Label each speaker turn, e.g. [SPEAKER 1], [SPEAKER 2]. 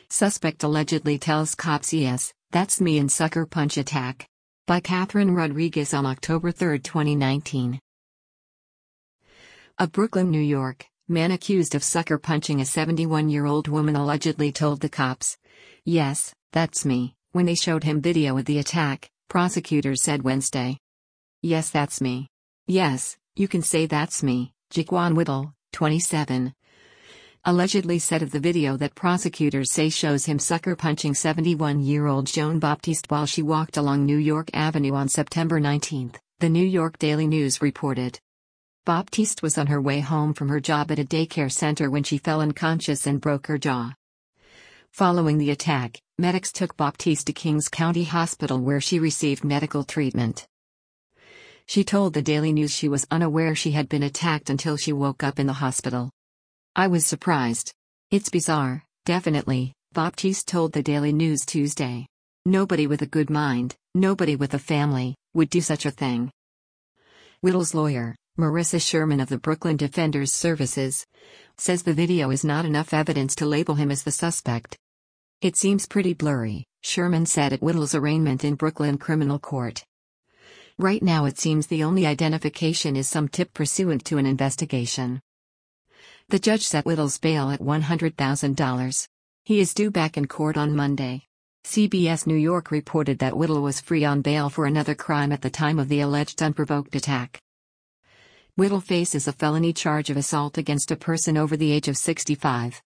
[SPEAKER 1] Suspect allegedly tells cops yes, that's me in sucker punch attack. By Catherine Rodriguez on October 3, 2019. A Brooklyn, New York, man accused of sucker punching a 71-year-old woman allegedly told the cops, "Yes, that's me," when they showed him video of the attack, prosecutors said Wednesday. "Yes, that's me. Yes, you can say that's me," Jaquan Whittle, 27, allegedly said of the video that prosecutors say shows him sucker punching 71-year-old Joan Baptiste while she walked along New York Avenue on September 19, the New York Daily News reported. Baptiste was on her way home from her job at a daycare center when she fell unconscious and broke her jaw. Following the attack, medics took Baptiste to Kings County Hospital where she received medical treatment. She told the Daily News she was unaware she had been attacked until she woke up in the hospital. "I was surprised. It's bizarre, definitely," Baptiste told the Daily News Tuesday. "Nobody with a good mind, nobody with a family, would do such a thing." Whittle's lawyer, Marissa Sherman of the Brooklyn Defenders Services, says the video is not enough evidence to label him as the suspect. "It seems pretty blurry," Sherman said at Whittle's arraignment in Brooklyn criminal court. "Right now it seems the only identification is some tip pursuant to an investigation." The judge set Whittle's bail at $100,000. He is due back in court on Monday. CBS New York reported that Whittle was free on bail for another crime at the time of the alleged unprovoked attack. Whittle faces a felony charge of assault against a person over the age of 65.